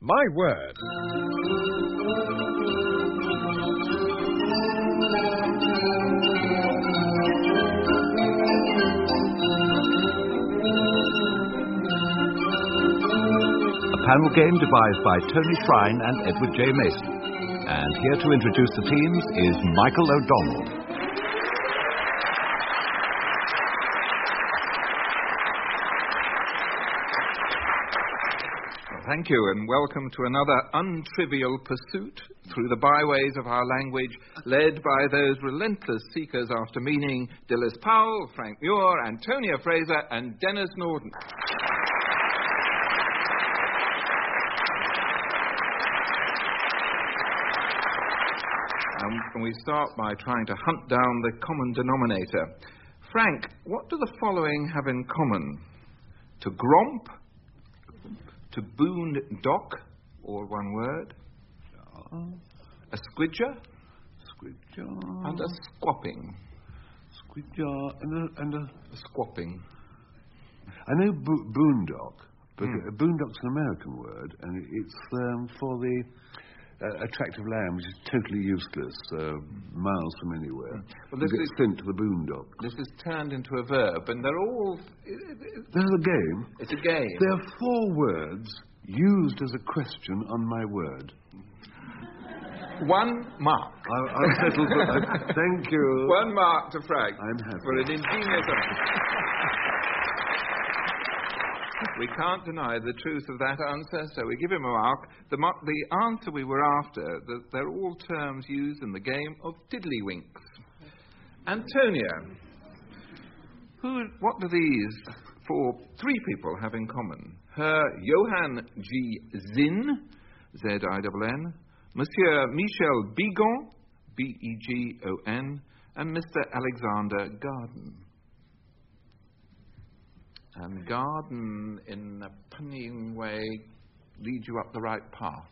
My word. A panel game devised by Tony Shrine and Edward J. Mason. And here to introduce the teams is Michael O'Donnell. Thank you, and welcome to another untrivial pursuit through the byways of our language, led by those relentless seekers after meaning, Dilys Powell, Frank Muir, Antonia Fraser, and Denis Norden. And we start by trying to hunt down the common denominator. Frank, what do the following have in common? To gromp, to boondock, all one word, a squidger, and a squapping. And a squapping. I know boondock, but boondock's an American word, and it's for the attractive land, which is totally useless, miles from anywhere. Well, this is sent to the boondock. This is turned into a verb, and they're all... This is a game. It's a game. There are 4 words used as a question on my word. 1 mark. I'll settle for that. Thank you. 1 mark to Frank. I'm happy. For an ingenious... We can't deny the truth of that answer, so we give him a mark. The answer we were after, they're all terms used in the game of tiddlywinks. Antonia, what do these 3 people have in common? Herr Johann G. Zinn, Z-I-N-N, Monsieur Michel Bigon, B-E-G-O-N, and Mr. Alexander Garden. And Garden, in a punning way, leads you up the right path.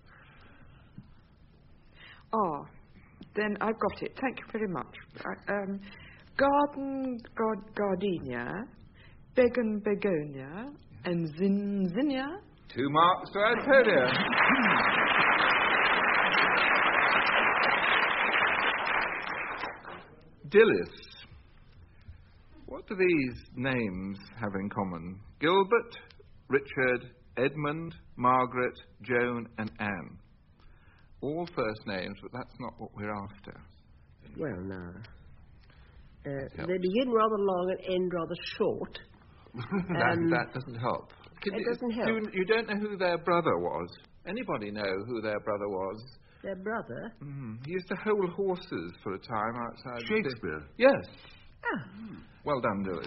Oh, then I've got it. Thank you very much. Garden, gardenia, begon, begonia, and zinnia. 2 marks to Antonia. Dilys. What do these names have in common? Gilbert, Richard, Edmund, Margaret, Joan, and Anne. All first names, but that's not what we're after. Well, now. They begin rather long and end rather short. That doesn't help. It doesn't help. You don't know who their brother was. Anybody know who their brother was? Their brother? He used to hold horses for a time outside. Shakespeare? Yes. Ah. Well done, Dilys.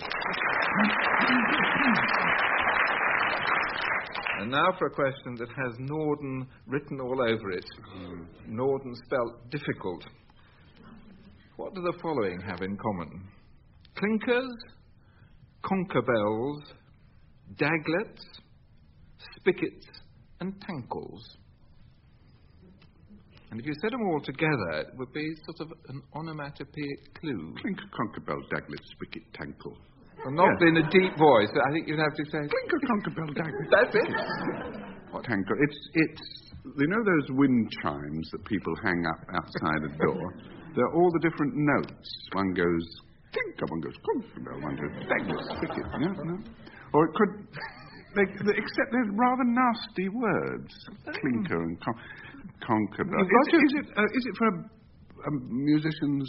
And now for a question that has Norden written all over it. Norden spelt difficult. What do the following have in common? Clinkers, conkerbells, daglets, spigots, and tankles. And if you said them all together, it would be sort of an onomatopoeic clue. Clinker, conkerbell, daglet, spigot, tankle. Well, not in a deep voice. I think you'd have to say... Clinker, conkerbell, daglet. That's it. What tankle? It's... You know those wind chimes that people hang up outside a door? They're all the different notes. One goes... Clinker, one goes... Conkerbell, one goes... Daglet, spigot. No? Or it could... except they're rather nasty words. Clinker and conkerbell. Is it for a musician's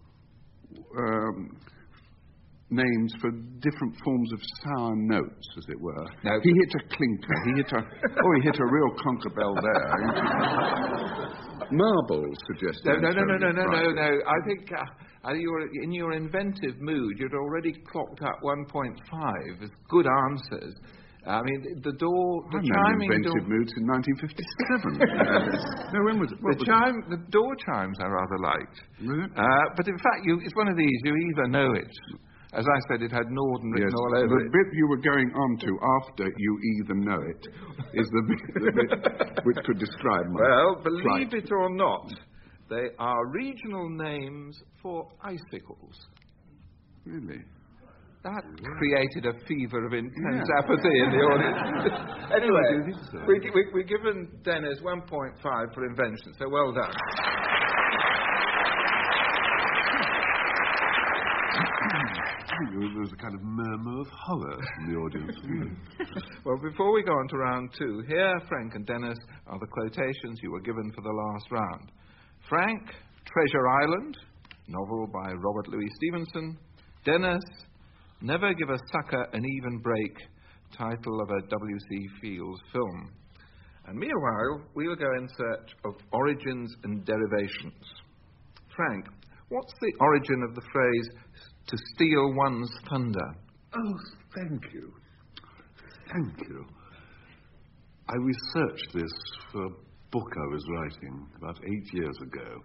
names for different forms of sour notes, as it were? No. He hit a clinker. He hit a real conkerbell there. Marbles suggested. No. I think in your inventive mood, you'd already clocked up 1.5 as good answers. I mean, the chiming inventive moods in 1957. No, when was it? The door chimes I rather liked. Really? But in fact, it's one of these, you either know it. As I said, it had Norden written all over it. The bit you were going on to after you either know it is the bit which could describe my Well, believe flight. it or not, they are regional names for icicles. Really? That created a fever of intense apathy in the audience. Anyway, we've given Dennis 1.5 for invention, so well done. There was a kind of murmur of horror from the audience. Well, before we go on to round 2, here, Frank and Dennis, are the quotations you were given for the last round. Frank, Treasure Island, novel by Robert Louis Stevenson. Dennis, Never Give a Sucker an Even Break, title of a W.C. Fields film. And meanwhile, we will go in search of origins and derivations. Frank, what's the origin of the phrase, to steal one's thunder? Oh, thank you. Thank you. I researched this for a book I was writing about 8 years ago.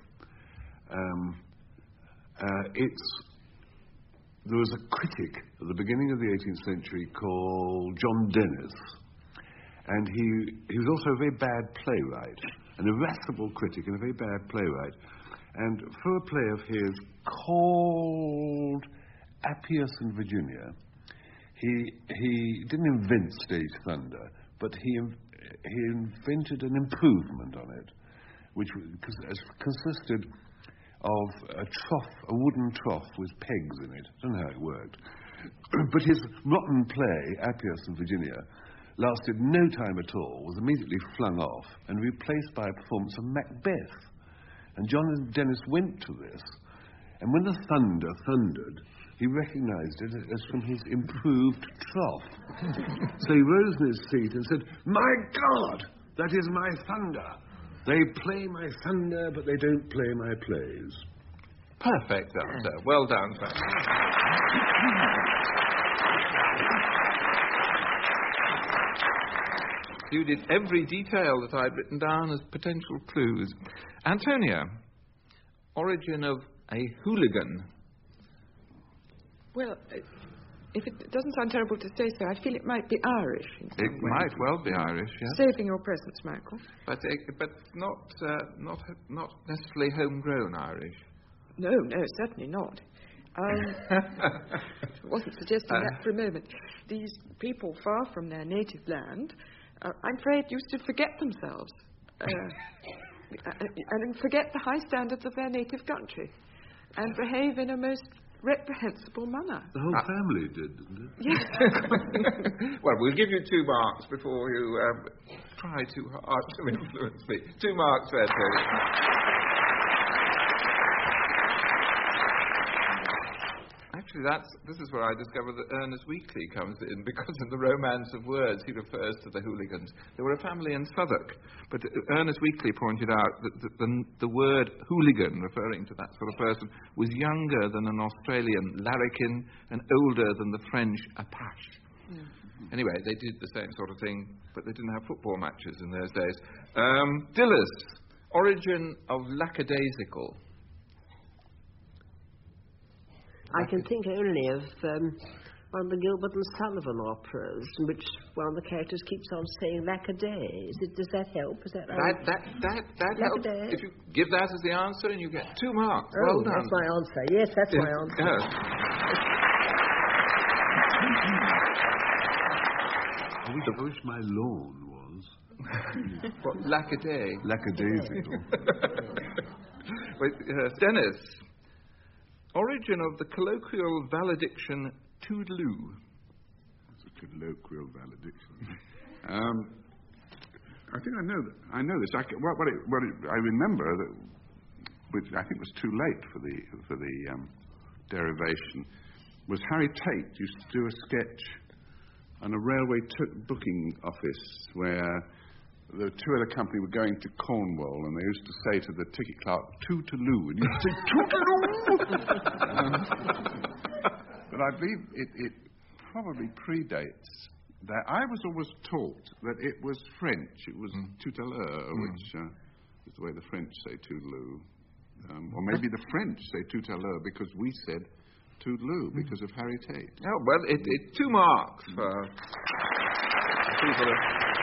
There was a critic at the beginning of the 18th century called John Dennis, and he was also a very bad playwright, an irascible critic and a very bad playwright. And for a play of his called Appius and Virginia, he didn't invent stage thunder, but he invented an improvement on it, which consisted of a wooden trough with pegs in it. I don't know how it worked. But his rotten play, Appius and Virginia, lasted no time at all, was immediately flung off, and replaced by a performance of Macbeth. And John Dennis went to this, and when the thunder thundered, he recognized it as from his improved trough. So he rose in his seat and said, "My God, that is my thunder. They play my thunder, but they don't play my plays." Perfect answer. Well done, Frank. You did every detail that I'd written down as potential clues. Antonia, origin of a hooligan. Well, if it doesn't sound terrible to say so, I feel it might be Irish. It might well be Irish, yes. Saving your presence, Michael. But not necessarily homegrown Irish. No, certainly not. I wasn't suggesting that for a moment. These people far from their native land, I'm afraid, used to forget themselves and forget the high standards of their native country and behave in a most reprehensible manner. The whole family did, didn't it? Yes. Well, we'll give you 2 marks before you try too hard to influence me. 2 marks there, Tony. Actually, this is where I discovered that Ernest Weekly comes in, because in the Romance of Words he refers to the hooligans. They were a family in Southwark, but Ernest Weekly pointed out that the word hooligan, referring to that sort of person, was younger than an Australian larrikin and older than the French apache. Yeah. Anyway, they did the same sort of thing, but they didn't have football matches in those days. Dilys, origin of lackadaisical. I can think only of one of the Gilbert and Sullivan operas, in which one of the characters keeps on saying "lack-a-day." Does that help? Is that that helps? If you give that as the answer, and you get 2 marks. Oh, well done. That's my answer. Yes, that's my answer. Yes. I wish my lawn was. What, lack-a-day? Lackadaisical. Wait, Dennis. Origin of the colloquial valediction toodaloo. It's a colloquial valediction. I think I know this. I remember that, which I think was too late for the derivation, was Harry Tate used to do a sketch on a railway booking office where the 2 other company were going to Cornwall, and they used to say to the ticket clerk, "Tootaloo," and he'd say, "Tootaloo!" But I believe it probably predates that. I was always taught that it was French. It was toutaleur, which is the way the French say toodaloo. Or maybe the French say toutaleur because we said toodaloo because of Harry Tate. Oh, well, it's 2 marks for people.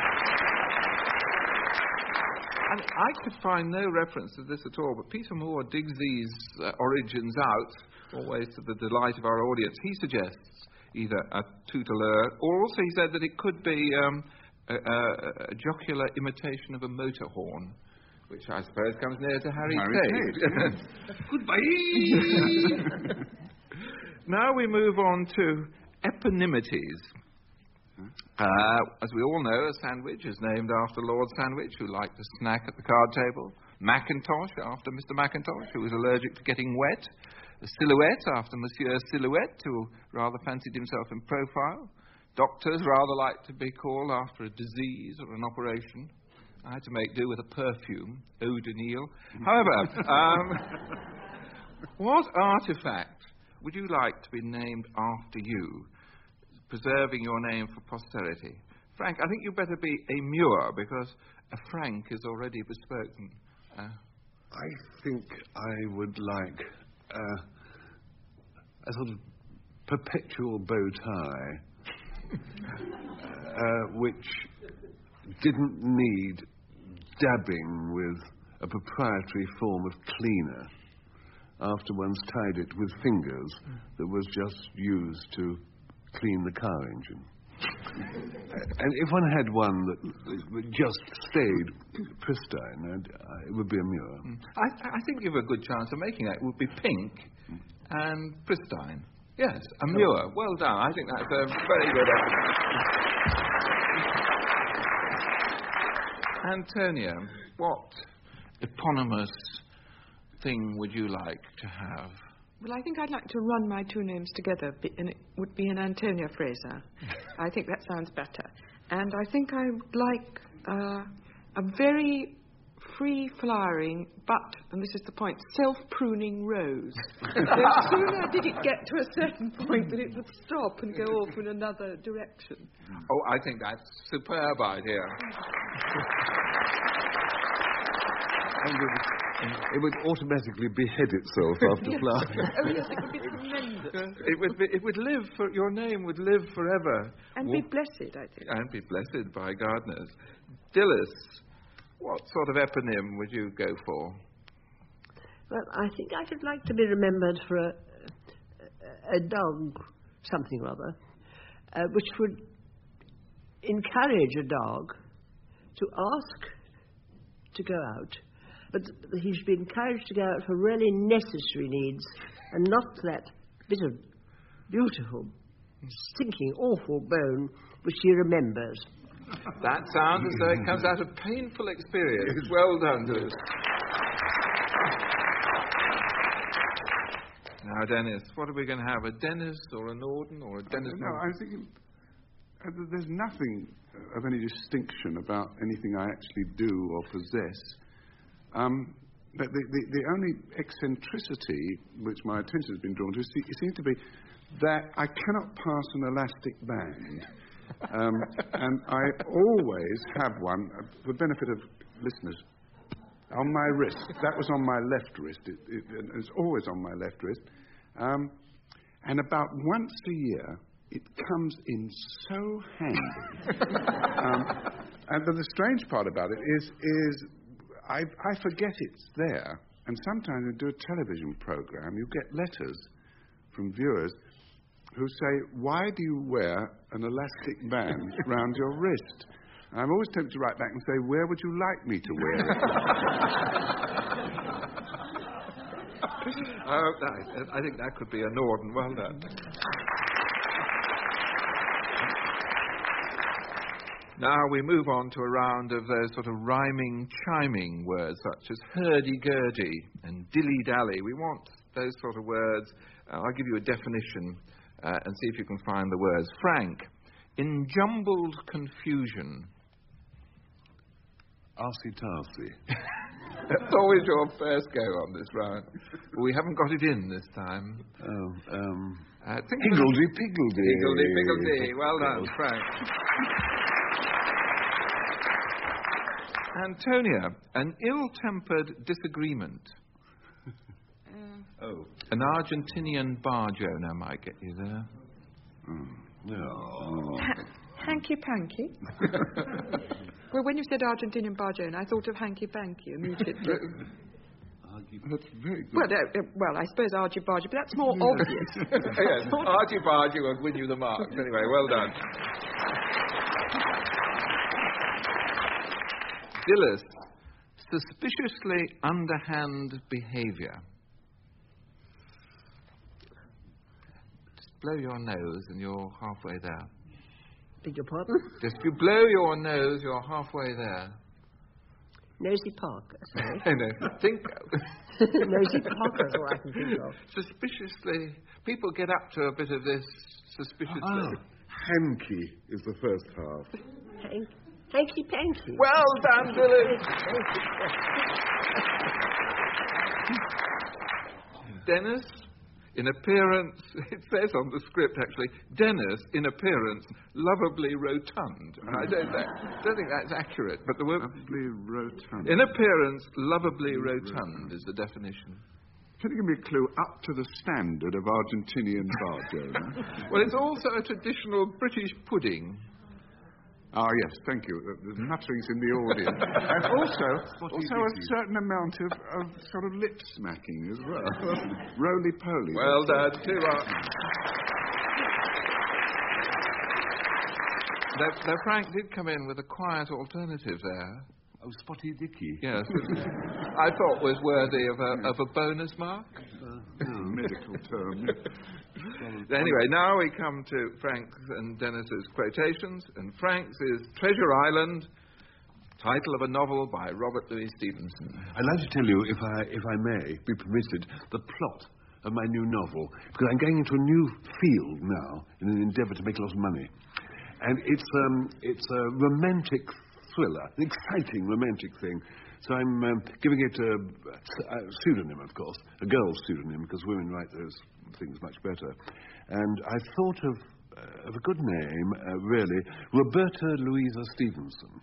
And I could find no reference to this at all, but Peter Moore digs these origins out, always to the delight of our audience. He suggests either a tuteleur, or also he said that it could be a jocular imitation of a motor horn, which I suppose comes near to Harry Tate. Goodbye. Now we move on to eponymities. As we all know, a sandwich is named after Lord Sandwich, who liked to snack at the card table. Macintosh, after Mr. Macintosh, who was allergic to getting wet. A silhouette, after Monsieur Silhouette, who rather fancied himself in profile. Doctors rather liked to be called after a disease or an operation. I had to make do with a perfume, Eau de Nil. However, what artefact would you like to be named after you, preserving your name for posterity? Frank, I think you better be a Muir, because a Frank is already bespoken. I think I would like a sort of perpetual bow tie, which didn't need dabbing with a proprietary form of cleaner after one's tied it with fingers that was just used to clean the car engine. And if one had one that just stayed pristine, it would be a Muir. I think you have a good chance of making that. It would be pink and pristine. Yes, a Muir. Well done. I think that's a very good effort. Antonia, what eponymous thing would you like to have? Well, I think I'd like to run my two names together, and it would be an Antonia Fraser. I think that sounds better. And I think I would like a very free-flowering, but, and this is the point, self-pruning rose. The sooner did it get to a certain point that it would stop and go off in another direction. Oh, I think that's a superb idea. It would automatically behead itself after flowering. Oh, yes, it would be tremendous. It would live, your name would live forever. And be blessed, I think. And be blessed by gardeners. Dilys, what sort of eponym would you go for? Well, I think I would like to be remembered for a dog, something or other, which would encourage a dog to ask to go out, but he should be encouraged to go out for really necessary needs and not that bit of beautiful, stinking, awful bone which he remembers. That sounds as though it comes out of painful experience. Well done, Dilys. Now, Dennis, what are we going to have? A Dennis or a Norden or a Dennis? No, I'm thinking there's nothing of any distinction about anything I actually do or possess. But the only eccentricity which my attention has been drawn to seems to be that I cannot pass an elastic band. And I always have one, for the benefit of listeners, on my wrist. That was on my left wrist. It's always on my left wrist. And about once a year, it comes in so handy. And the strange part about it is I forget it's there. And sometimes I do a television program, you get letters from viewers who say, why do you wear an elastic band round your wrist? And I'm always tempted to write back and say, where would you like me to wear it? I think that could be a Norden. Well done. Now we move on to a round of those sort of rhyming, chiming words, such as hurdy-gurdy and dilly-dally. We want those sort of words. I'll give you a definition and see if you can find the words. Frank, in jumbled confusion. Arsey-tarsey. That's always your first go on this round. But we haven't got it in this time. Higgledy-piggledy. Higgledy-piggledy. Well done, Frank. Antonia, an ill-tempered disagreement. An Argentinian barge owner might get you there. Hanky-panky. Well, when you said Argentinian barge owner, I thought of hanky-panky immediately. That's very good. Well, I suppose Argy Bargy, but that's more obvious. Yes, Argy Bargy will win you the marks. Anyway, well done. Dilys, suspiciously underhand behaviour. Just blow your nose and you're halfway there. Beg your pardon? Just you blow your nose, you're halfway there. Nosy Park, sorry. No, think. Nosy Park is all I can think of. Suspiciously, people get up to a bit of this suspiciously. Hanky is the first half. Hanky Panky. Well done, Dilys. Dennis, in appearance, it says on the script actually, Dennis, in appearance, lovably rotund. And I don't think that's accurate, but the word... Lovably rotund. In appearance, lovably rotund is the definition. Can you give me a clue up to the standard of Argentinian Barjona? Well, it's also a traditional British pudding. Ah, yes, thank you. There's mutterings in the audience. And also a certain amount of sort of lip smacking as well. Roly-poly. Well done, 2 marks. Now, Frank did come in with a quiet alternative there. Oh, Spotty Dicky. Yes, I thought was worthy of a bonus mark. Medical term. Anyway, now we come to Frank's and Dennis's quotations, and Frank's is Treasure Island, title of a novel by Robert Louis Stevenson. I'd like to tell you, if I may be permitted, the plot of my new novel, because I'm going into a new field now in an endeavour to make a lot of money, and it's a romantic thriller, an exciting romantic thing. So I'm giving it a pseudonym, of course, a girl's pseudonym, because women write those things much better. And I thought of a good name, really, Roberta Louisa Stevenson.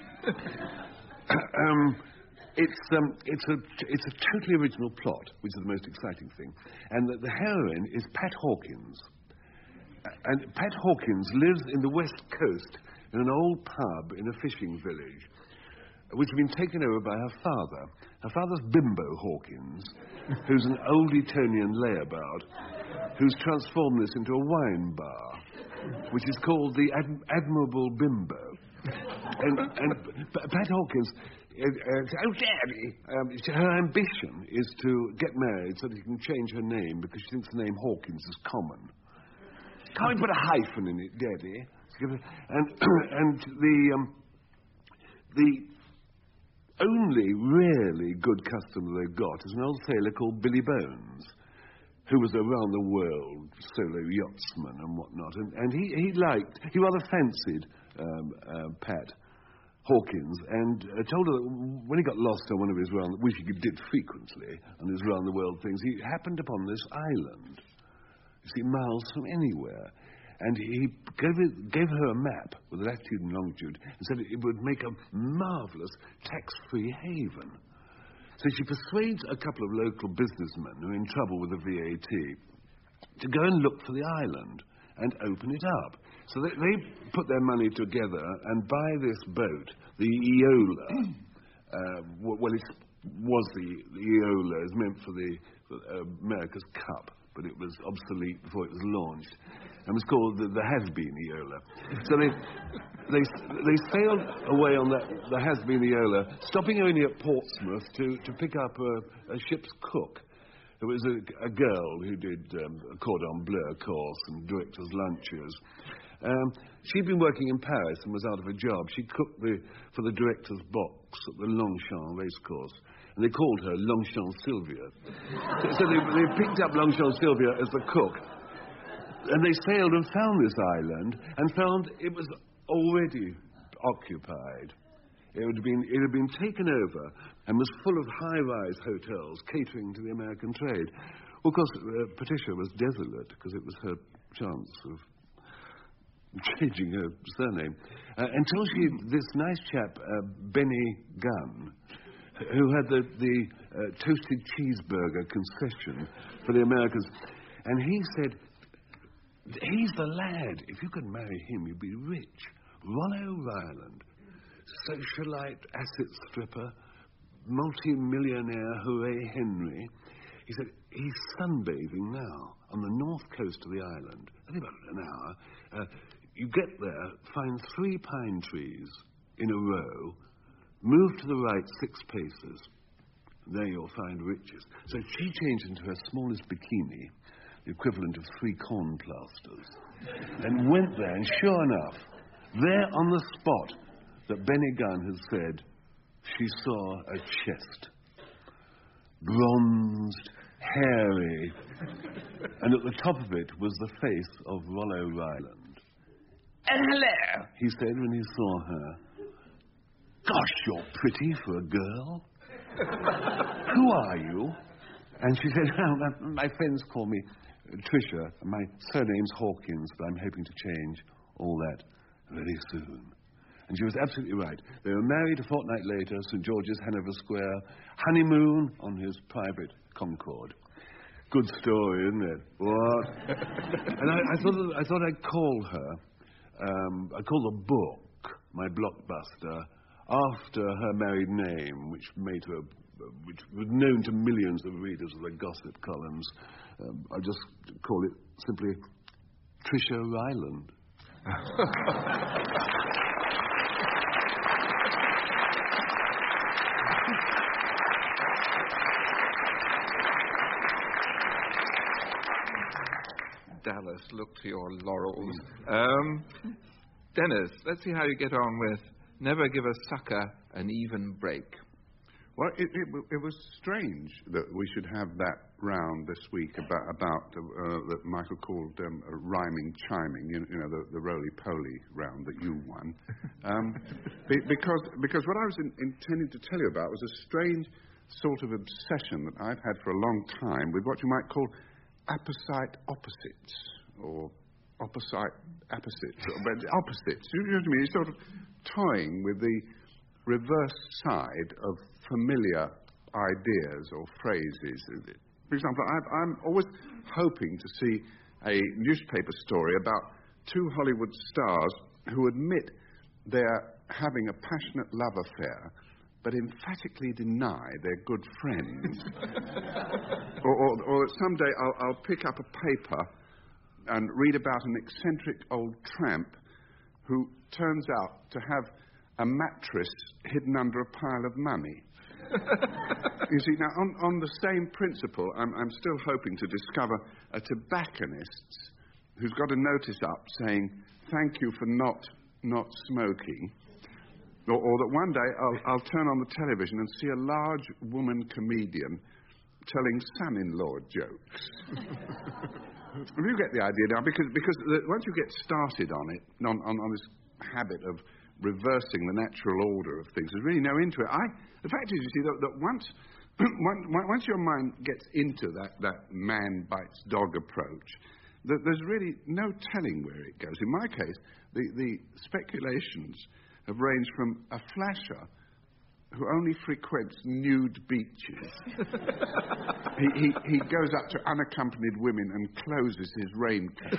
It's a totally original plot, which is the most exciting thing. And the heroine is Pat Hawkins. And Pat Hawkins lives in the West Coast in an old pub in a fishing village, which had been taken over by her father. Her father's Bimbo Hawkins, who's an old Etonian layabout, who's transformed this into a wine bar, which is called the Admirable Bimbo. And Pat Hawkins, Daddy, her ambition is to get married so that she can change her name because she thinks the name Hawkins is common. Can't we put a hyphen in it, Daddy? And the only really good customer they've got is an old sailor called Billy Bones, who was a round-the-world solo yachtsman and whatnot. And he rather fancied Pat Hawkins and told her that when he got lost on one of his which he did frequently, on his round-the-world things, he happened upon this island, you see, miles from anywhere. And he gave her a map with latitude and longitude and said it would make a marvellous tax-free haven. So she persuades a couple of local businessmen who are in trouble with the VAT to go and look for the island and open it up. So they put their money together and buy this boat, the Eola. Well, it was the Eola. It was meant for the America's Cup, but it was obsolete before it was launched. And was called the Has-Been Eola. So they sailed away on the Has-Been Eola, stopping only at Portsmouth to pick up a ship's cook. It was a girl who did a cordon bleu course and director's lunches. She'd been working in Paris and was out of a job. She cooked for the director's box at the Longchamp racecourse. And they called her Longchamp Sylvia. So they picked up Longchamp Sylvia as the cook. And they sailed and found this island and found it was already occupied. It had been taken over and was full of high-rise hotels catering to the American trade. Well, of course, Patricia was desolate because it was her chance of changing her surname. Until this nice chap, Benny Gunn, who had the toasted cheeseburger concession for the Americans, and he said, he's the lad. If you could marry him, you'd be rich. Rollo Ryland, socialite, asset stripper, multi-millionaire Hooray Henry, he said he's sunbathing now on the north coast of the island. Only about an hour. You get there, find 3 pine trees in a row, move to the right 6 paces. There you'll find riches. So she changed into her smallest bikini, the equivalent of 3 corn plasters, and went there, and sure enough, there on the spot that Benny Gunn had said, she saw a chest. Bronzed, hairy, and at the top of it was the face of Rollo Ryland. "Hello," he said when he saw her. "Gosh, you're pretty for a girl. Who are you?" And she said, "Oh, my friends call me Tricia. My surname's Hawkins, but I'm hoping to change all that very soon." And she was absolutely right. They were married a fortnight later, St. George's, Hanover Square, honeymoon on his private Concorde. Good story, isn't it? What? And I thought I'd call her. I called the book, my blockbuster, after her married name, which was known to millions of readers of the gossip columns. I'll just call it simply Tricia Ryland. Dallas, look to your laurels. Dennis, let's see how you get on with Never Give a Sucker an Even Break. Well, it was strange that we should have that round this week about that Michael called rhyming chiming, you know, the roly-poly round that you won. Because what I was intending to tell you about was a strange sort of obsession that I've had for a long time with what you might call apposite opposites, or opposite opposites, but opposites. You know what I mean? You're sort of toying with the reverse side of familiar ideas or phrases. For example, I'm always hoping to see a newspaper story about 2 Hollywood stars who admit they're having a passionate love affair, but emphatically deny they're good friends. or that someday I'll pick up a paper and read about an eccentric old tramp who turns out to have a mattress hidden under a pile of money. You see, now, on the same principle, I'm still hoping to discover a tobacconist who's got a notice up saying, "Thank you for not smoking." Or that one day I'll turn on the television and see a large woman comedian telling son-in-law jokes. You get the idea now, because once you get started on it, on this habit of reversing the natural order of things, there's really no into it. The fact is, you see, that once your mind gets into that man bites dog approach, there's really no telling where it goes. In my case, the speculations have ranged from a flasher who only frequents nude beaches. he goes up to unaccompanied women and closes his raincoat.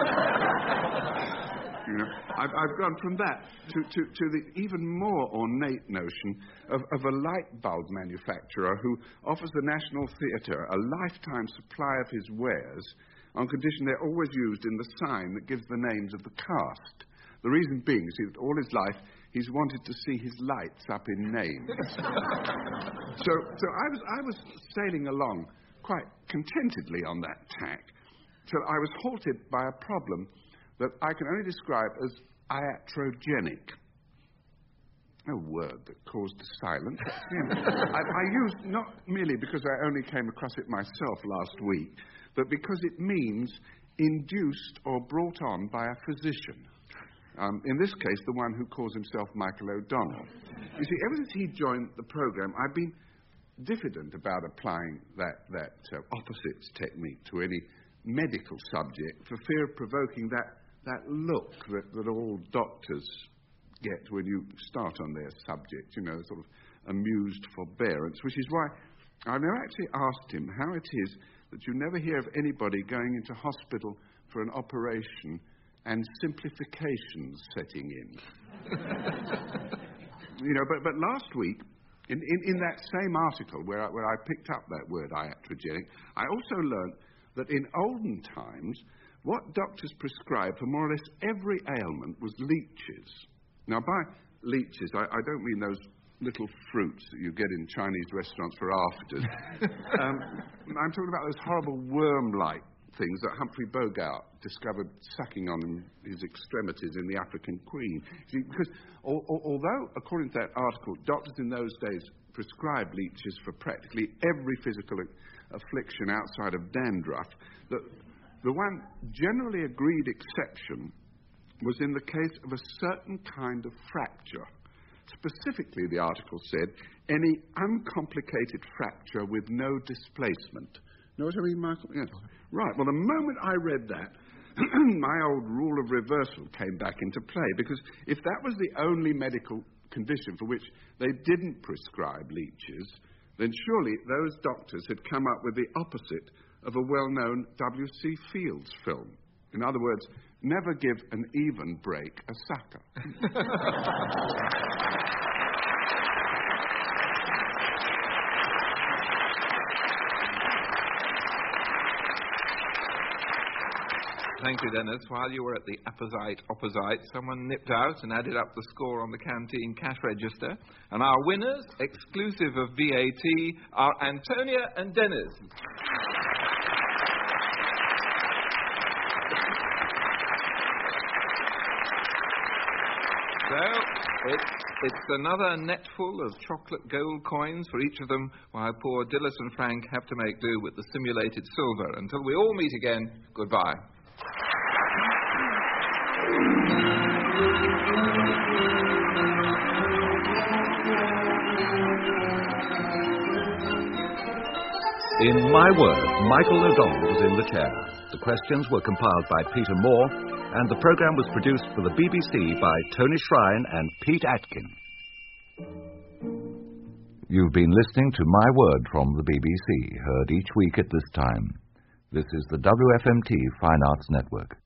You know, I've gone from that to the even more ornate notion of a light bulb manufacturer who offers the National Theatre a lifetime supply of his wares on condition they're always used in the sign that gives the names of the cast. The reason being, you see, that all his life he's wanted to see his lights up in names. So I was sailing along quite contentedly on that tack till I was halted by a problem that I can only describe as iatrogenic. A word that caused silence. I used not merely because I only came across it myself last week, but because it means induced or brought on by a physician. In this case, the one who calls himself Michael O'Donnell. You see, ever since he joined the program, I've been diffident about applying that opposites technique to any medical subject for fear of provoking that look that all doctors get when you start on their subject, you know, sort of amused forbearance, which is why I've never actually asked him how it is that you never hear of anybody going into hospital for an operation and simplifications setting in. You know, but last week In that same article where I picked up that word iatrogenic, I also learnt that in olden times, what doctors prescribed for more or less every ailment was leeches. Now, by leeches, I don't mean those little fruits that you get in Chinese restaurants for afters. I'm talking about those horrible worm-like things that Humphrey Bogart discovered sucking on his extremities in The African Queen. See, because although, according to that article, doctors in those days prescribed leeches for practically every physical affliction outside of dandruff, the one generally agreed exception was in the case of a certain kind of fracture. Specifically, the article said, any uncomplicated fracture with no displacement. Know what I mean, Michael? Yes. Right. Well, the moment I read that, my old rule of reversal came back into play, because if that was the only medical condition for which they didn't prescribe leeches, then surely those doctors had come up with the opposite of a well-known W.C. Fields film. In other words, never give an even break a sucker. Thank you, Dennis. While you were at the apposite opposite, someone nipped out and added up the score on the canteen cash register. And our winners, exclusive of VAT, are Antonia and Dennis. So, it's another netful of chocolate gold coins for each of them, while poor Dillis and Frank have to make do with the simulated silver. Until we all meet again, goodbye. In My Word, Michael O'Donnell was in the chair. The questions were compiled by Peter Moore, and the programme was produced for the BBC by Tony Shrine and Pete Atkin. You've been listening to My Word from the BBC, heard each week at this time. This is the WFMT Fine Arts Network.